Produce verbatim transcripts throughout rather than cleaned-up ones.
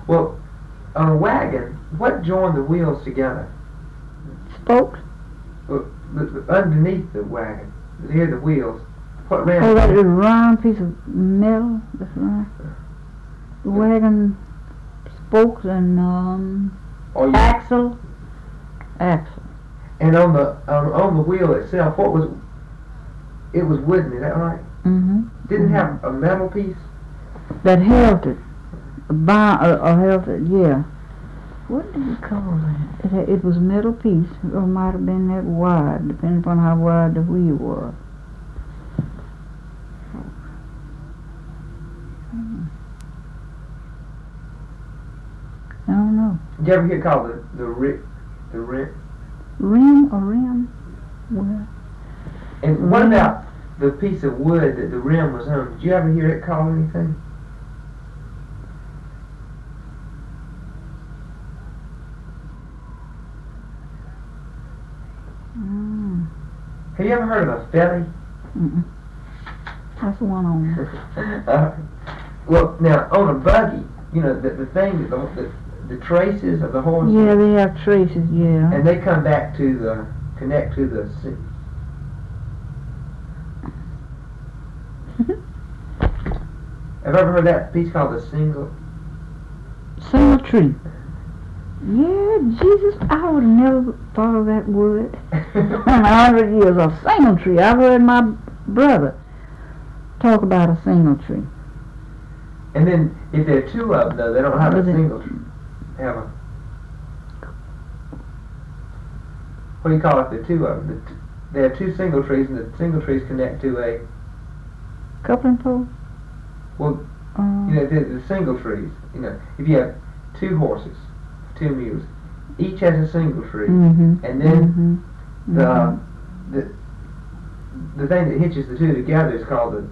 Well, on a wagon, what joined the wheels together? Spokes? Well, the, the, underneath the wagon, near the wheels, what ran? Oh, that little round piece of metal. That's right. The wagon spokes and um, oh, yeah. axle. Axle. And on the um, on the wheel itself, what was? It was wooden. Is that right? Mm-hmm. Didn't mm-hmm. have a metal piece that held it. A bar, or, or held it. Yeah. What did you call it? It, had, it was a metal piece, or might have been that wide, depending upon how wide the wheel was. I don't know. Did you ever hear it called the the rim? The rim? Rim or rim? Well, and rim. What about the piece of wood that the rim was on? Did you ever hear it called anything? Mm. Have you ever heard of a felly? Mm-mm. That's one on. uh, well, now on a buggy, you know the the thing, the, the the traces of the horse. Yeah, they have traces. Yeah. And they come back to the connect to the. Have you ever heard that piece called the single? Single tree. Yeah, Jesus, I would have never thought of that word in a hundred years. A single tree. I've heard my brother talk about a single tree. And then, if there are two of them, though, they don't have a single tree. Have a. What do you call it? The two of them. The t- there are two single trees, and the single trees connect to a. Coupling pole. Well, um, you know, the, the single trees. You know, if you have two horses, two mules, each has a single tree, mm-hmm, and then mm-hmm, the mm-hmm. the the thing that hitches the two together is called the.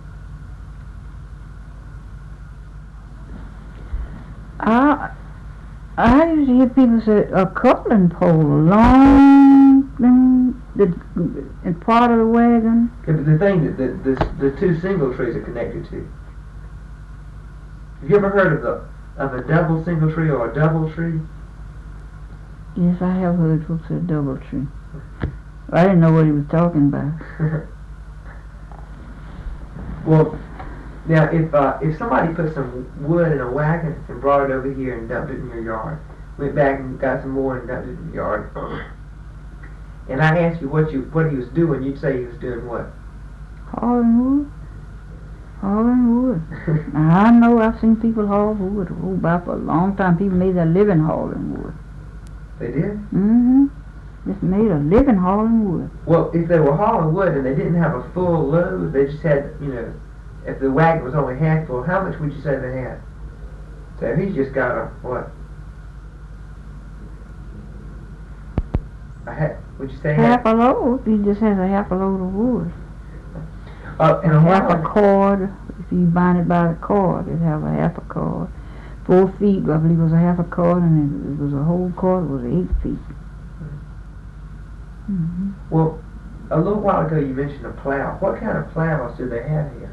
I I used to hear people say a coupling pole, a long thing, the in part of the wagon. Yeah, but the thing that the, the the two single trees are connected to. Have you ever heard of the of a double single tree or a double tree? Yes, I have heard folks say double tree. I didn't know what he was talking about. Well, now if uh, if somebody put some wood in a wagon and brought it over here and dumped it in your yard, went back and got some more and dumped it in your yard, and I asked you what you what he was doing, you'd say he was doing what? Hauling wood. Hauling wood. Now, I know I've seen people haul wood. Oh, about for a long time, people made their living hauling wood. They did? Mm-hmm. Just made a living hauling wood. Well, if they were hauling wood and they didn't have a full load, they just had, you know, if the wagon was only half full, how much would you say they had? So he's just got a, what? A half, would you say half? Half a load. He just has a half a load of wood. Uh, and a a half while, a cord. If you bind it by the cord, it'd have a half a cord. Four feet, I believe, was a half a cord, and it was a whole cord. It was eight feet. Mm-hmm. Well, a little while ago you mentioned a plow. What kind of plows do they have here?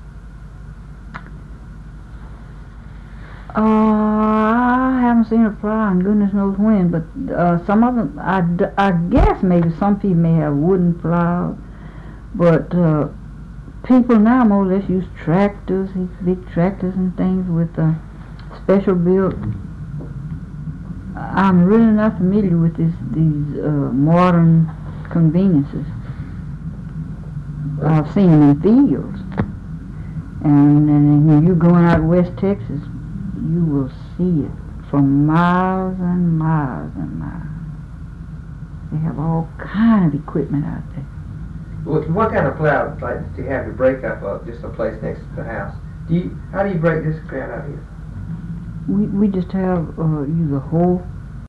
Uh, I haven't seen a plow in goodness knows when, but uh, some of them, I, d- I guess maybe some people may have wooden plows, but uh, people now more or less use tractors, these big tractors and things with uh, special built. I'm really not familiar with this, these uh, modern conveniences. I've seen them in fields, and, and when you're going out West Texas, you will see it for miles and miles and miles. They have all kind of equipment out there. Well, what kind of plow like do you have to break up uh, just a place next to the house? Do you? How do you break this ground out here? We we just have uh, use a hoe